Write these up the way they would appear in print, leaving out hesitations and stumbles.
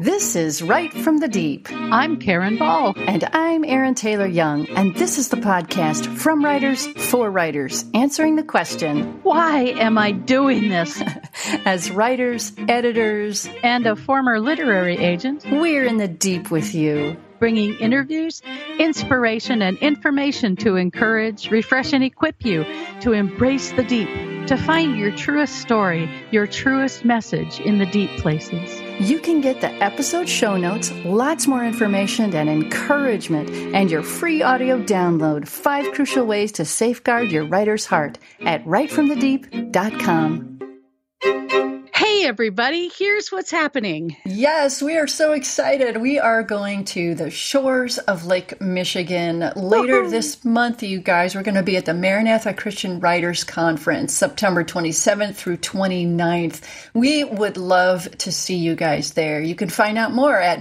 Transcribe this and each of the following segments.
This is Right from the Deep. I'm Karen Ball. And I'm Erin Taylor Young. And this is the podcast from writers for writers, answering the question, why am I doing this? As writers, editors, and a former literary agent, we're in the deep with you. Bringing interviews, inspiration, and information to encourage, refresh, and equip you to embrace the deep, to find your truest story, your truest message in the deep places. You can get the episode show notes, lots more information and encouragement, and your free audio download, 5 crucial ways to safeguard your writer's heart at writefromthedeep.com. Hey everybody, here's what's happening. Yes, we are so excited. We are going to the shores of Lake Michigan later this month, you guys. We're going to be at the Maranatha Christian Writers Conference, September 27th through 29th. We would love to see you guys there. You can find out more at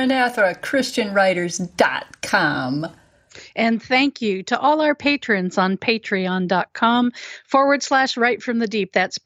maranathachristianwriters.com. And thank you to all our patrons on patreon.com/Right from the Deep. That's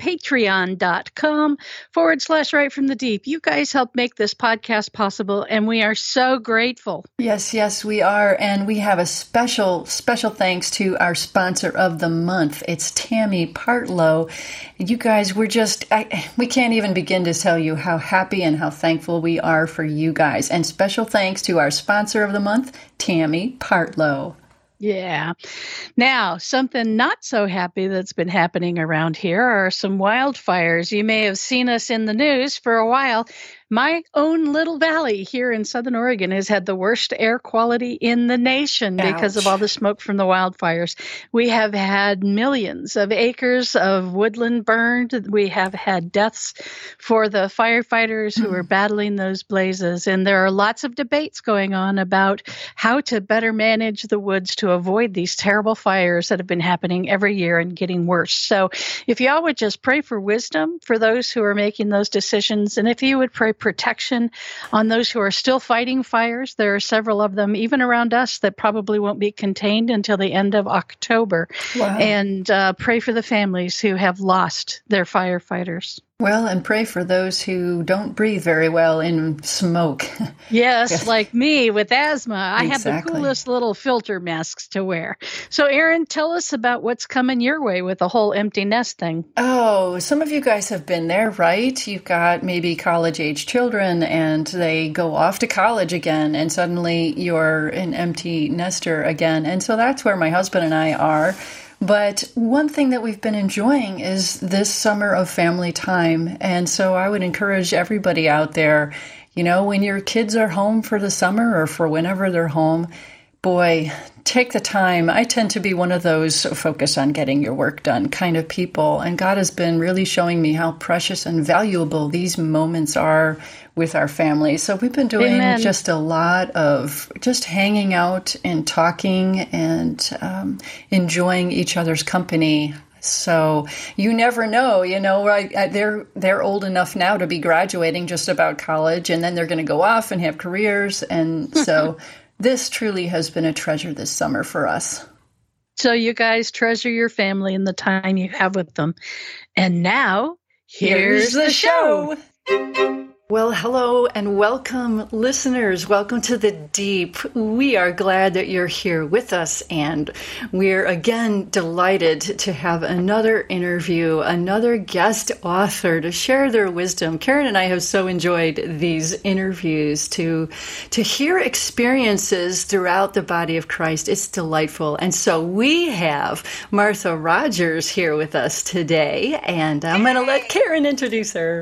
patreon.com/Right from the Deep. You guys help make this podcast possible, and we are so grateful. Yes, we are. And we have a special thanks to our sponsor of the month. It's Tammy Partlow. You guys, we can't even begin to tell you how happy and how thankful we are for you guys. And special thanks to our sponsor of the month, Tammy Partlow. Yeah. Now, something not so happy that's been happening around here are some wildfires. You may have seen us in the news for a while. My own little valley here in Southern Oregon has had the worst air quality in the nation because of all the smoke from the wildfires. We have had millions of acres of woodland burned. We have had deaths for the firefighters who are battling those blazes. And there are lots of debates going on about how to better manage the woods to avoid these terrible fires that have been happening every year and getting worse. So if y'all would just pray for wisdom for those who are making those decisions, and if you would pray protection on those who are still fighting fires. There are several of them, even around us, that probably won't be contained until the end of October. Wow. And pray for the families who have lost their firefighters. Well, and pray for those who don't breathe very well in smoke. Yes, like me with asthma. I have the coolest little filter masks to wear. So, Erin, tell us about what's coming your way with the whole empty nest thing. Oh, some of you guys have been there, right? You've got maybe college-age children, and they go off to college again, and suddenly you're an empty nester again. And so that's where my husband and I are. But one thing that we've been enjoying is this summer of family time. And so I would encourage everybody out there, when your kids are home for the summer or for whenever they're home, boy, take the time. I tend to be one of those focus on getting your work done kind of people. And God has been really showing me how precious and valuable these moments are with our family. So we've been doing just a lot of just hanging out and talking and enjoying each other's company. So you never know, they're old enough now to be graduating just about college, and then they're going to go off and have careers. And so this truly has been a treasure this summer for us. So you guys treasure your family and the time you have with them. And now, here's the show. Well, hello and welcome, listeners. Welcome to the Deep. We are glad that you're here with us, and we're again delighted to have another interview, another guest author to share their wisdom. Karen and I have so enjoyed these interviews to hear experiences throughout the body of Christ. It's delightful. And so we have Martha Rogers here with us today, and I'm going to let Karen introduce her.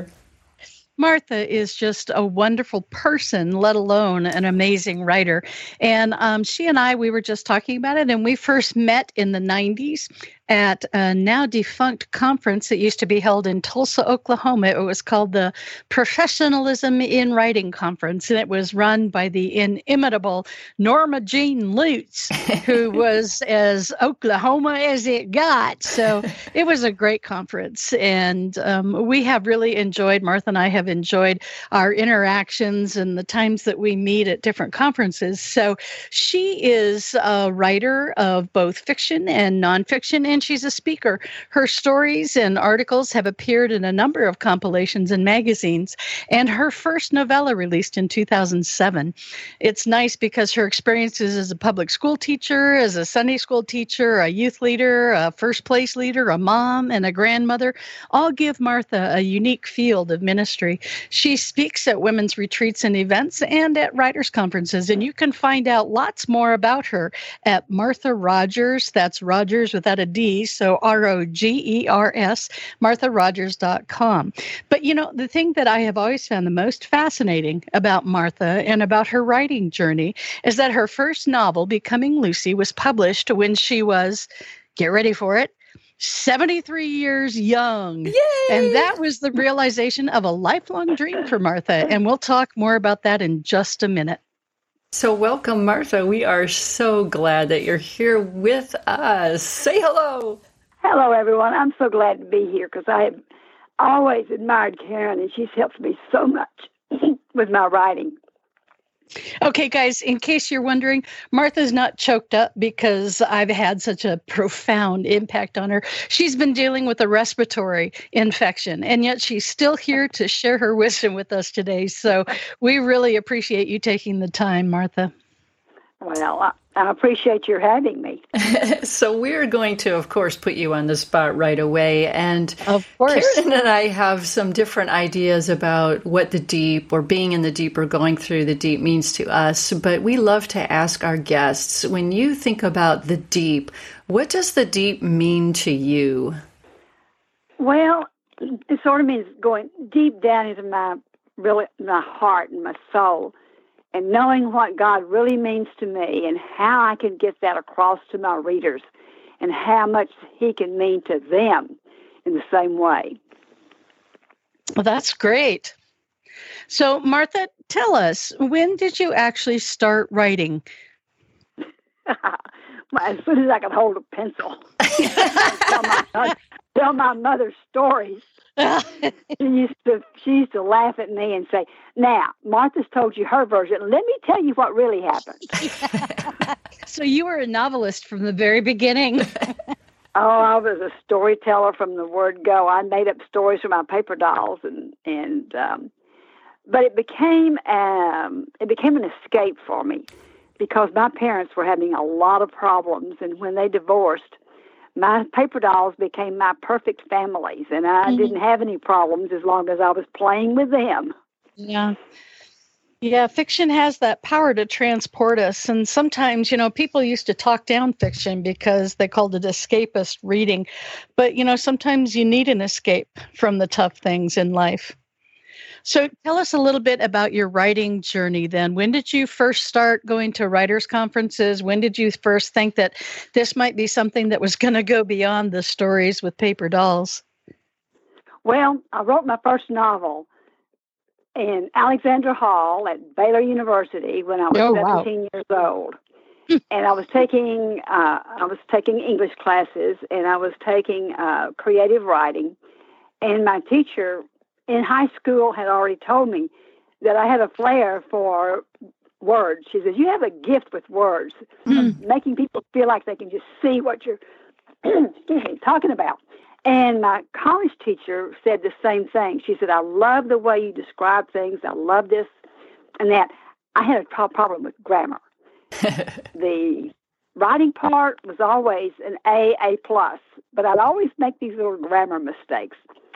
Martha is just a wonderful person, let alone an amazing writer. And she and I, we were just talking about it, and we first met in the 90s at a now defunct conference that used to be held in Tulsa, Oklahoma. It was called the Professionalism in Writing Conference, and it was run by the inimitable Norma Jean Lutz, who was as Oklahoma as it got. So it was a great conference, and we have really enjoyed, Martha and I have enjoyed our interactions and the times that we meet at different conferences. So she is a writer of both fiction and nonfiction, and and she's a speaker. Her stories and articles have appeared in a number of compilations and magazines, and her first novella released in 2007. It's nice because her experiences as a public school teacher, as a Sunday school teacher, a youth leader, a first place leader, a mom, and a grandmother all give Martha a unique field of ministry. She speaks at women's retreats and events and at writers' conferences, and you can find out lots more about her at Martha Rogers. That's Rogers without a D, so Rogers, MarthaRogers.com. But the thing that I have always found the most fascinating about Martha and about her writing journey is that her first novel, Becoming Lucy, was published when she was, get ready for it, 73 years young. Yay! And that was the realization of a lifelong dream for Martha. And we'll talk more about that in just a minute. So welcome, Martha. We are so glad that you're here with us. Say hello. Hello, everyone. I'm so glad to be here because I have always admired Karen, and she's helped me so much with my writing. Okay, guys, in case you're wondering, Martha's not choked up because I've had such a profound impact on her. She's been dealing with a respiratory infection, and yet she's still here to share her wisdom with us today. So we really appreciate you taking the time, Martha. Well, I appreciate your having me. So we're going to, of course, put you on the spot right away. And of course, Karen and I have some different ideas about what the deep or being in the deep or going through the deep means to us. But we love to ask our guests, when you think about the deep, what does the deep mean to you? Well, it sort of means going deep down into my heart and my soul, and knowing what God really means to me and how I can get that across to my readers and how much He can mean to them in the same way. Well, that's great. So, Martha, tell us, when did you actually start writing? Well, as soon as I could hold a pencil. Tell my mother stories. She used to laugh at me and say, "Now, Martha's told you her version. Let me tell you what really happened." So you were a novelist from the very beginning. Oh, I was a storyteller from the word go. I made up stories for my paper dolls, but it became an escape for me because my parents were having a lot of problems, and when they divorced, my paper dolls became my perfect families, and I didn't have any problems as long as I was playing with them. Yeah. Yeah, fiction has that power to transport us. And sometimes, people used to talk down fiction because they called it escapist reading. But, sometimes you need an escape from the tough things in life. So tell us a little bit about your writing journey then. When did you first start going to writers' conferences? When did you first think that this might be something that was going to go beyond the stories with paper dolls? Well, I wrote my first novel in Alexandra Hall at Baylor University when I was 17 years old. And I was taking English classes, and I was taking creative writing. And my teacher in high school had already told me that I had a flair for words. She says, "You have a gift with words, making people feel like they can just see what you're talking about." And my college teacher said the same thing. She said, "I love the way you describe things. I love this and that." I had a problem with grammar. The writing part was always an A+, but I'd always make these little grammar mistakes.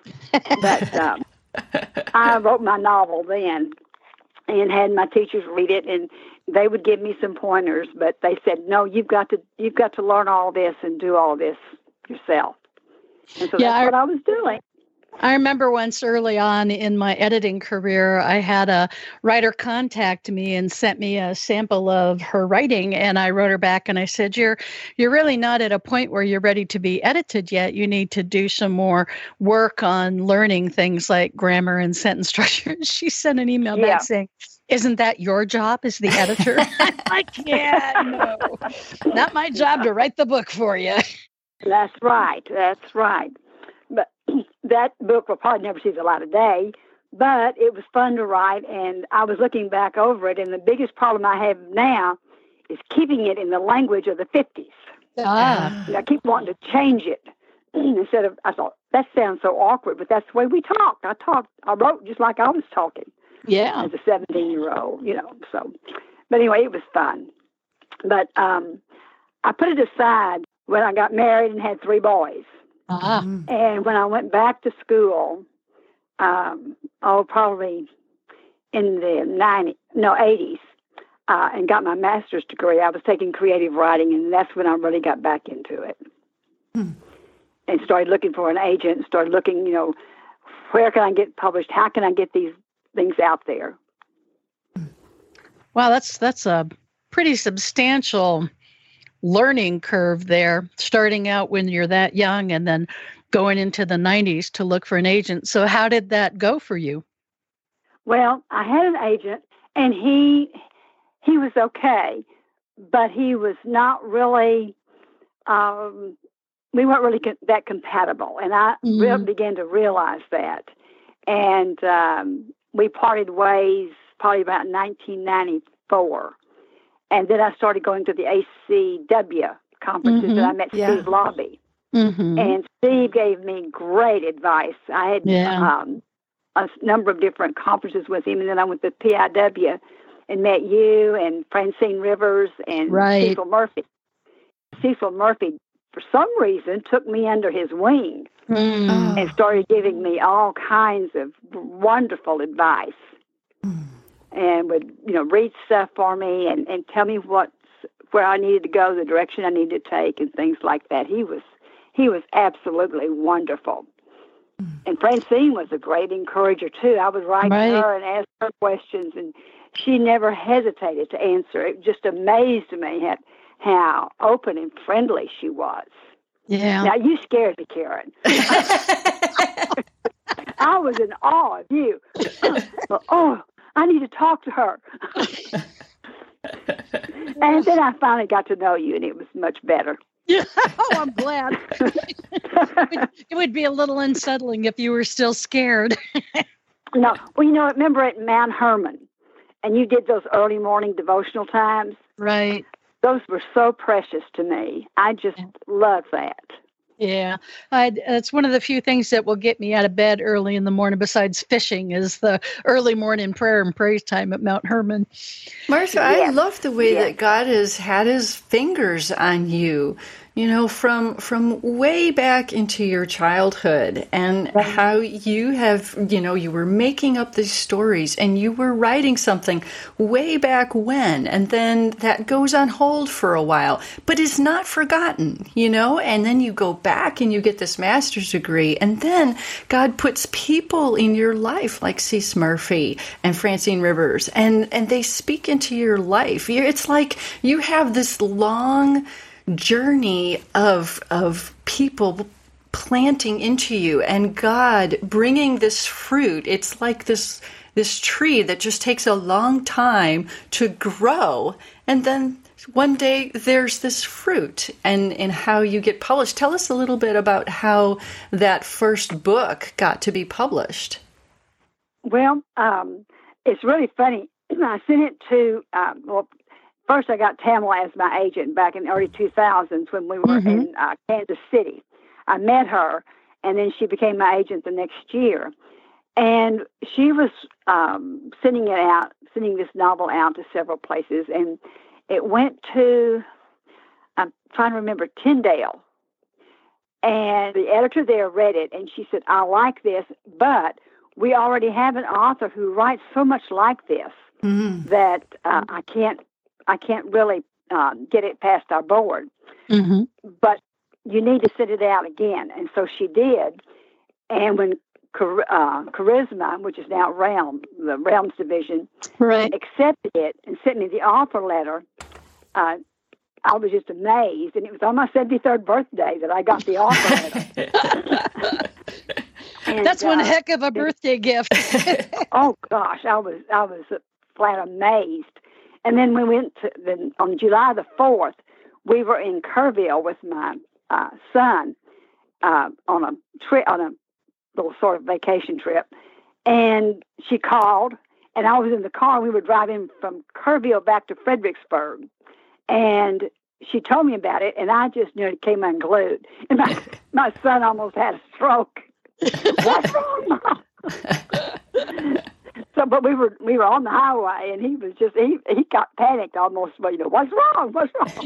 But I wrote my novel then and had my teachers read it, and they would give me some pointers, but they said, "No, you've got to learn all this and do all this yourself." And so that's what I was doing. I remember once early on in my editing career, I had a writer contact me and sent me a sample of her writing, and I wrote her back and I said, you're really not at a point where you're ready to be edited yet. You need to do some more work on learning things like grammar and sentence structure. And she sent an email back saying, "Isn't that your job as the editor?" I'm like, "Yeah, no, not my job to write the book for you." That's right. But that book will probably never see the light of day, but it was fun to write, and I was looking back over it, and the biggest problem I have now is keeping it in the language of the 50s. And I keep wanting to change it. Instead of, I thought, that sounds so awkward, but that's the way we talked. I wrote just like I was talking. Yeah. As a 17-year-old, so. But anyway, it was fun. But I put it aside when I got married and had 3 boys. And when I went back to school, probably in the 80s, and got my master's degree, I was taking creative writing, and that's when I really got back into it. And started looking for an agent, started looking, where can I get published? How can I get these things out there? Wow, that's a pretty substantial learning curve there, starting out when you're that young and then going into the 90s to look for an agent. So how did that go for you? Well, I had an agent, and he was okay, but he was not really, we weren't really that compatible. And I really began to realize that. And we parted ways probably about 1994. And then I started going to the ACW conferences, and I met Steve Lobby. And Steve gave me great advice. I had a number of different conferences with him, and then I went to PIW and met you and Francine Rivers and Cecil Murphy. Cecil Murphy, for some reason, took me under his wing and started giving me all kinds of wonderful advice. And would, read stuff for me and tell me where I needed to go, the direction I needed to take, and things like that. He was absolutely wonderful. And Francine was a great encourager too. I would write to her and ask her questions, and she never hesitated to answer. It just amazed me at how open and friendly she was. Yeah. Now you scared me, Karen. I was in awe of you. I need to talk to her. And then I finally got to know you, and it was much better. Yeah. Oh, I'm glad. It would be a little unsettling if you were still scared. No. Well, remember at Mount Hermon, and you did those early morning devotional times? Right. Those were so precious to me. I just love that. Yeah, it's one of the few things that will get me out of bed early in the morning besides fishing is the early morning prayer and praise time at Mount Hermon. Martha, I love the way that God has had his fingers on you, from way back into your childhood, and how you have, you were making up these stories and you were writing something way back when, and then that goes on hold for a while, but is not forgotten, and then you go back and you get this master's degree, and then God puts people in your life like Cece Murphy and Francine Rivers, and they speak into your life. It's like you have this long journey of people planting into you and God bringing this fruit. It's like this tree that just takes a long time to grow, and then one day there's this fruit and how you get published. Tell us a little bit about how that first book got to be published. Well, it's really funny. I sent it to, first I got Tamela as my agent back in the early 2000s when we were in Kansas City. I met her, and then she became my agent the next year. And she was sending this novel out to several places, and it went to, I'm trying to remember, Tyndale. And the editor there read it, and she said, I like this, but we already have an author who writes so much like this that I can't really get it past our board. But you need to send it out again. And so she did. And when Charisma, which is now the Realms division, accepted it and sent me the offer letter, I was just amazed. And it was on my 73rd birthday that I got the offer letter. And, that's one heck of a birthday gift. Oh gosh, I was flat amazed. And then we went on July the 4th, we were in Kerrville with my son on a little sort of vacation trip, and she called, and I was in the car, and we were driving from Kerrville back to Fredericksburg, and she told me about it, and I just nearly came unglued. And my son almost had a stroke. What's wrong, Mom? So, but we were on the highway, and he was just he got panicked almost. What's wrong? What's wrong?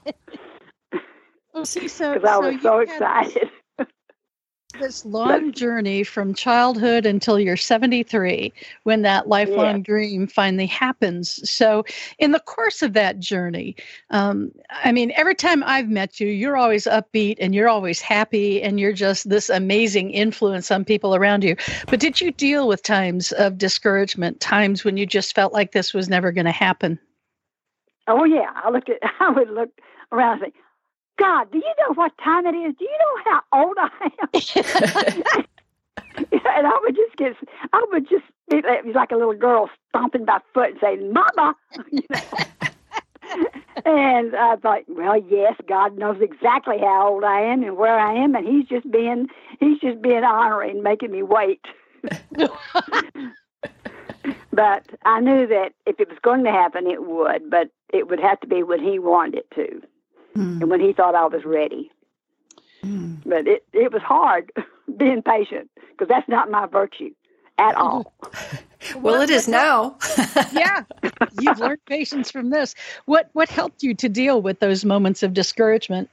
Well, see, so because I was so excited. This long journey from childhood until you're 73, when that lifelong dream finally happens. So in the course of that journey, every time I've met you, you're always upbeat and you're always happy and you're just this amazing influence on people around you. But did you deal with times of discouragement, times when you just felt like this was never going to happen? Oh, yeah. I would look around and say, God, do you know what time it is? Do you know how old I am? And I would just be like a little girl stomping my foot and saying, Mama, And I thought, well, yes, God knows exactly how old I am and where I am, and He's just being honoring, making me wait. But I knew that if it was going to happen, it would, but it would have to be when He wanted it to. And when He thought I was ready. But it was hard being patient, because that's not my virtue at all. Well, it is now. Yeah, you've learned patience from this. What helped you to deal with those moments of discouragement?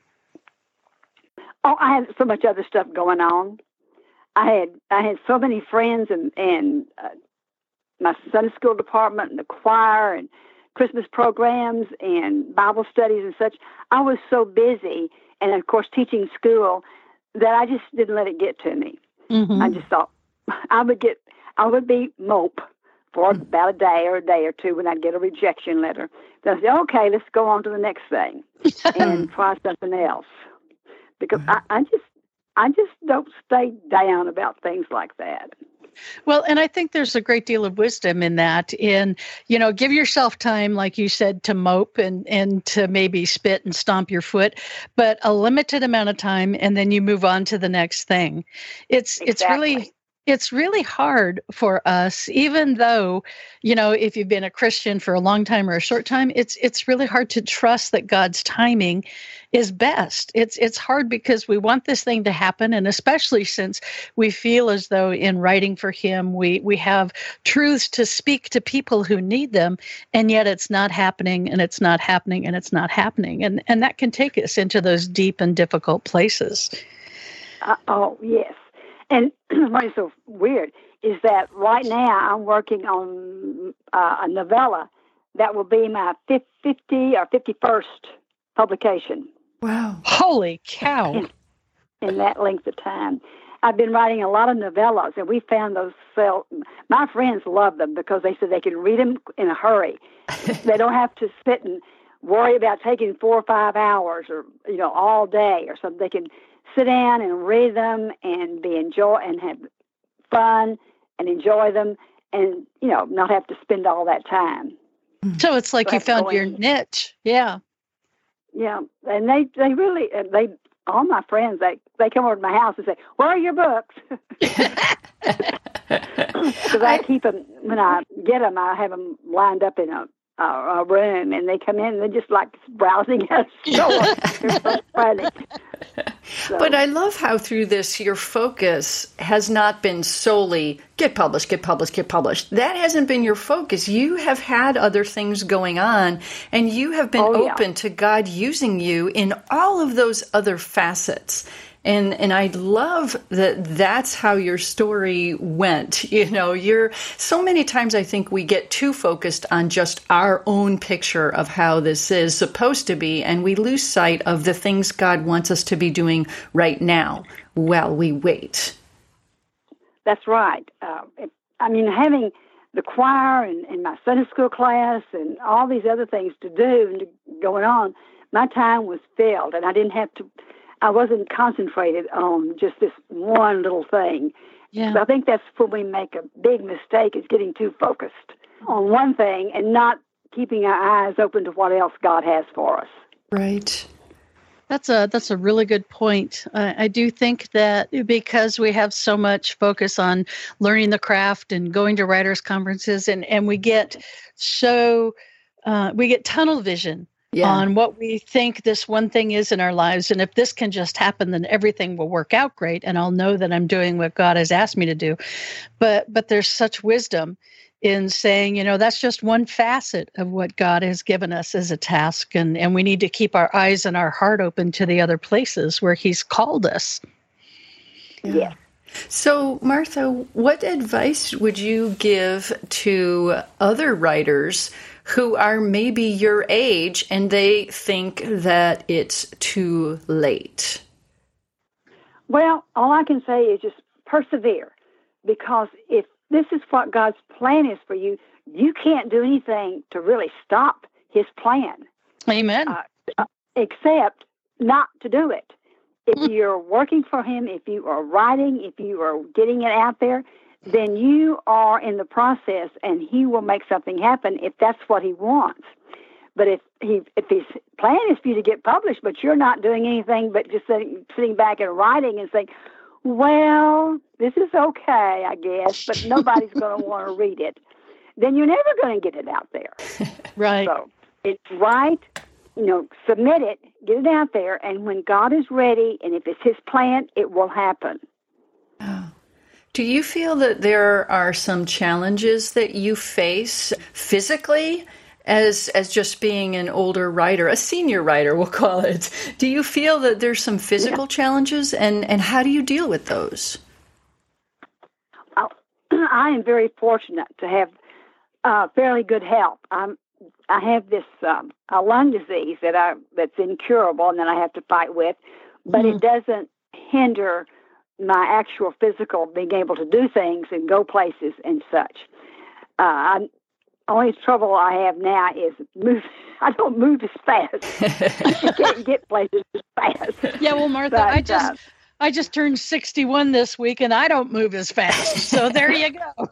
Oh, I had so much other stuff going on. I had so many friends and my Sunday school department and the choir and Christmas programs and Bible studies and such. I was so busy, and of course teaching school, that I just didn't let it get to me. Mm-hmm. I just thought I would be mope for about a day or two when I'd get a rejection letter. Then I'd say, okay, let's go on to the next thing and try something else. Because I just don't stay down about things like that. Well, and I think there's a great deal of wisdom in that, give yourself time, like you said, to mope and to maybe spit and stomp your foot, but a limited amount of time, and then you move on to the next thing. It's really hard for us, even though, if you've been a Christian for a long time or a short time, it's really hard to trust that God's timing is best. It's hard because we want this thing to happen, and especially since we feel as though in writing for Him, we have truths to speak to people who need them, and yet it's not happening, and it's not happening, and it's not happening. And that can take us into those deep and difficult places. Oh, yes. And what is so weird is that right now I'm working on a novella that will be my 50 or 51st publication. Wow. Holy cow. In that length of time. I've been writing a lot of novellas, and we found those my friends love them because they said they can read them in a hurry. They don't have to sit and worry about taking 4 or 5 hours or, all day or something. They can sit down and read them and and have fun and enjoy them, and not have to spend all that time. So it's like you found your niche. Yeah. Yeah, and they really all my friends they come over to my house and say, "Where are your books?" Because I keep them when I get them. I have them lined up in a room, and they come in and they're just like browsing at a store. They're so funny. So. But I love how through this your focus has not been solely get published. That hasn't been your focus. You have had other things going on, and you have been open to God using you in all of those other facets. And I love that that's how your story went. You're so many times I think we get too focused on just our own picture of how this is supposed to be, and we lose sight of the things God wants us to be doing right now while we wait. That's right. Having the choir and my Sunday school class and all these other things to do and going on, my time was filled, and I wasn't concentrated on just this one little thing. Yeah. So I think that's when we make a big mistake, is getting too focused on one thing and not keeping our eyes open to what else God has for us. Right. That's a really good point. I do think that because we have so much focus on learning the craft and going to writers' conferences, and we get tunnel vision on what we think this one thing is in our lives. And if this can just happen, then everything will work out great. And I'll know that I'm doing what God has asked me to do. But there's such wisdom in saying, that's just one facet of what God has given us as a task. And we need to keep our eyes and our heart open to the other places where He's called us. Yeah. So, Martha, what advice would you give to other writers who are maybe your age and they think that it's too late? Well, all I can say is just persevere, because if this is what God's plan is for you, you can't do anything to really stop His plan. Amen. Except not to do it. If you're working for Him, if you are writing, if you are getting it out there, then you are in the process, and He will make something happen if that's what He wants. But if His plan is for you to get published, but you're not doing anything but just sitting back and writing and saying, well, this is okay, I guess, but nobody's going to want to read it, then you're never going to get it out there. Right. So it's right. Submit it, get it out there, and when God is ready, and if it's His plan, it will happen. Oh. Do you feel that there are some challenges that you face physically as just being an older writer, a senior writer, we'll call it? Do you feel that there's some physical challenges, and how do you deal with those? I am very fortunate to have fairly good health. I have this a lung disease that's incurable and that I have to fight with, but it doesn't hinder my actual physical being able to do things and go places and such. Only trouble I have now is I don't move as fast. I can't get places as fast. Yeah, well, Martha, but, I just turned 61 this week, and I don't move as fast. So there you go.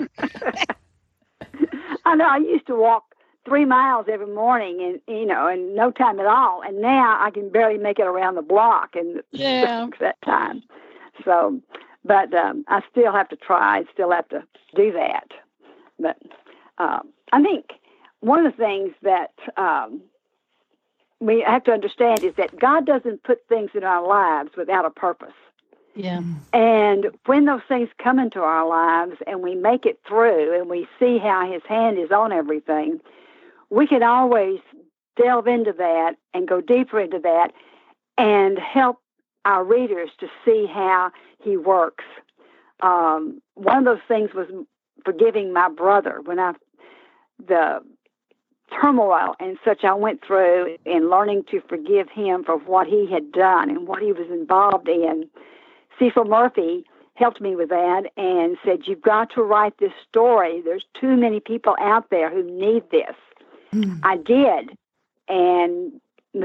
I know. I used to walk 3 miles every morning, and in no time at all. And now I can barely make it around the block in that time. So, but I still have to try. I still have to do that. But I think one of the things that we have to understand is that God doesn't put things in our lives without a purpose. Yeah. And when those things come into our lives and we make it through and we see how His hand is on everything, we can always delve into that and go deeper into that and help our readers to see how He works. One of those things was forgiving my brother when the turmoil and such I went through in learning to forgive him for what he had done and what he was involved in. Cecil Murphy helped me with that and said, you've got to write this story. There's too many people out there who need this. I did. And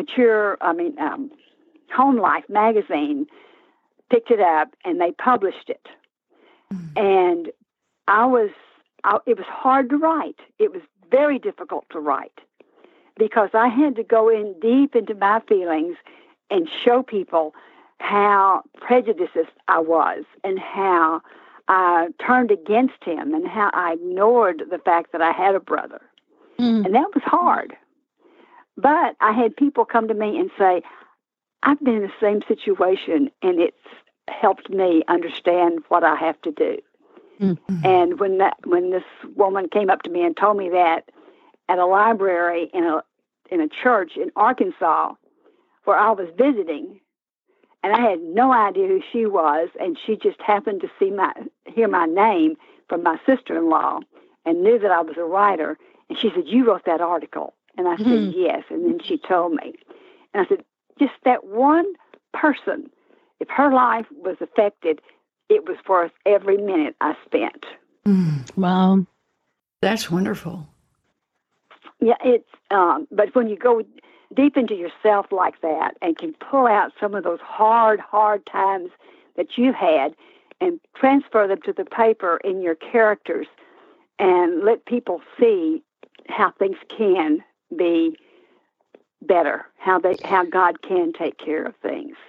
Home Life magazine picked it up and they published it. And it was hard to write. It was very difficult to write because I had to go in deep into my feelings and show people how prejudiced I was and how I turned against him and how I ignored the fact that I had a brother. And that was hard. But I had people come to me and say, I've been in the same situation and it's helped me understand what I have to do. And when this woman came up to me and told me that at a library in a church in Arkansas where I was visiting, and I had no idea who she was, and she just happened to hear my name from my sister-in-law and knew that I was a writer, and she said, you wrote that article. And I said, yes, and then she told me. And I said, just that one person, if her life was affected, it was worth every minute I spent. Wow. That's wonderful. Yeah, it's, but when you go deep into yourself like that and can pull out some of those hard times that you've had and transfer them to the paper in your characters and let people see how things can be better, how God can take care of things.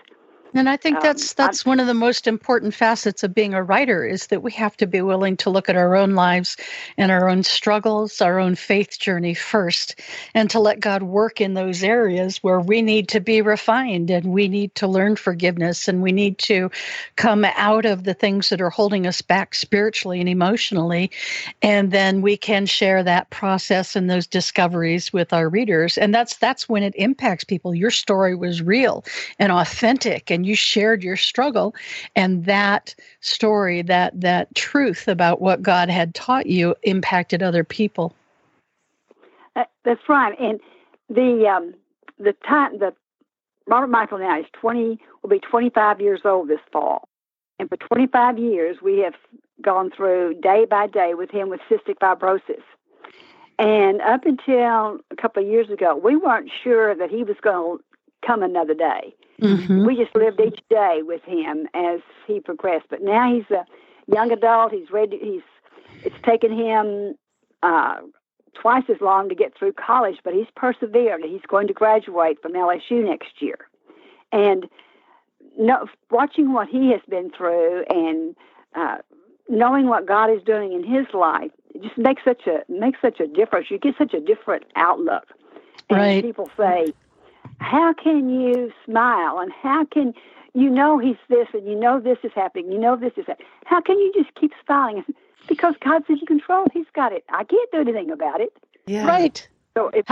And I think that's one of the most important facets of being a writer, is that we have to be willing to look at our own lives and our own struggles, our own faith journey first, and to let God work in those areas where we need to be refined and we need to learn forgiveness and we need to come out of the things that are holding us back spiritually and emotionally. And then we can share that process and those discoveries with our readers. And that's when it impacts people. Your story was real and authentic, and you shared your struggle, and that story, that truth about what God had taught you impacted other people. That's right. And the time that Robert Michael now will be 25 years old this fall. And for 25 years, we have gone through day by day with him with cystic fibrosis. And up until a couple of years ago, we weren't sure that he was going to come another day. Mm-hmm. We just lived each day with him as he progressed. But now he's a young adult. He's ready. It's taken him twice as long to get through college, but he's persevered. He's going to graduate from LSU next year. And watching what he has been through and knowing what God is doing in his life, it just makes such a difference. You get such a different outlook. And right. People say, how can you smile? And how can he's this, and this is happening, this is happening. How can you just keep smiling? Because God's in control. He's got it. I can't do anything about it. Yeah. Right. So if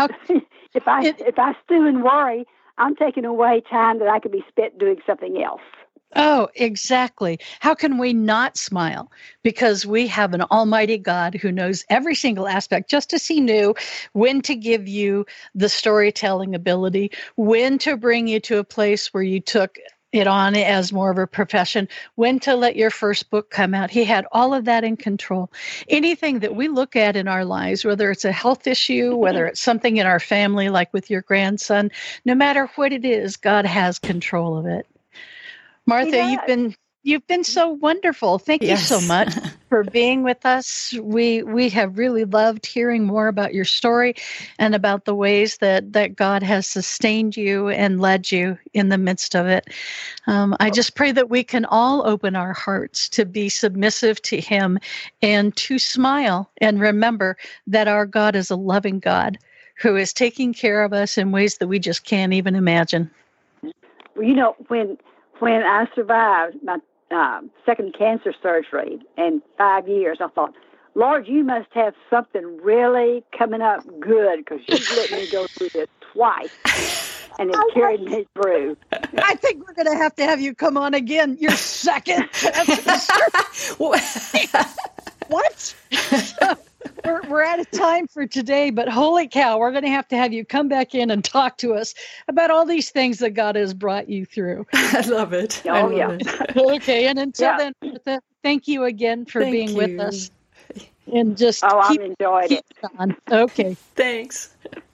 I stew and worry, I'm taking away time that I could be spent doing something else. Oh, exactly. How can we not smile? Because we have an almighty God who knows every single aspect, just as he knew when to give you the storytelling ability, when to bring you to a place where you took it on as more of a profession, when to let your first book come out. He had all of that in control. Anything that we look at in our lives, whether it's a health issue, whether it's something in our family, like with your grandson, no matter what it is, God has control of it. Martha, you've been so wonderful. Thank you so much for being with us. We have really loved hearing more about your story and about the ways that God has sustained you and led you in the midst of it. I just pray that we can all open our hearts to be submissive to him and to smile and remember that our God is a loving God who is taking care of us in ways that we just can't even imagine. Well, when I survived my second cancer surgery in 5 years, I thought, Lord, you must have something really coming up good, because you let me go through this twice, and it carried me through. I think we're going to have you come on again. Your second cancer. What? We're out of time for today, but holy cow, we're going to have you come back in and talk to us about all these things that God has brought you through. I love it. Oh, yeah. Okay, and until then, Martha, thank you again for being with us. And just I've enjoyed it. On. Okay. Thanks.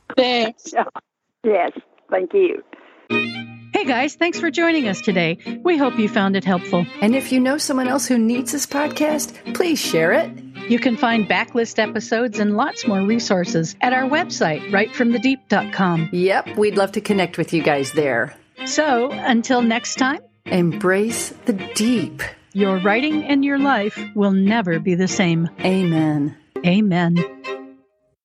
Yes, thank you. Hey guys, thanks for joining us today. We hope you found it helpful. And if you know someone else who needs this podcast, please share it. You can find backlist episodes and lots more resources at our website, writefromthedeep.com. Yep, we'd love to connect with you guys there. So, until next time, embrace the deep. Your writing and your life will never be the same. Amen. Amen.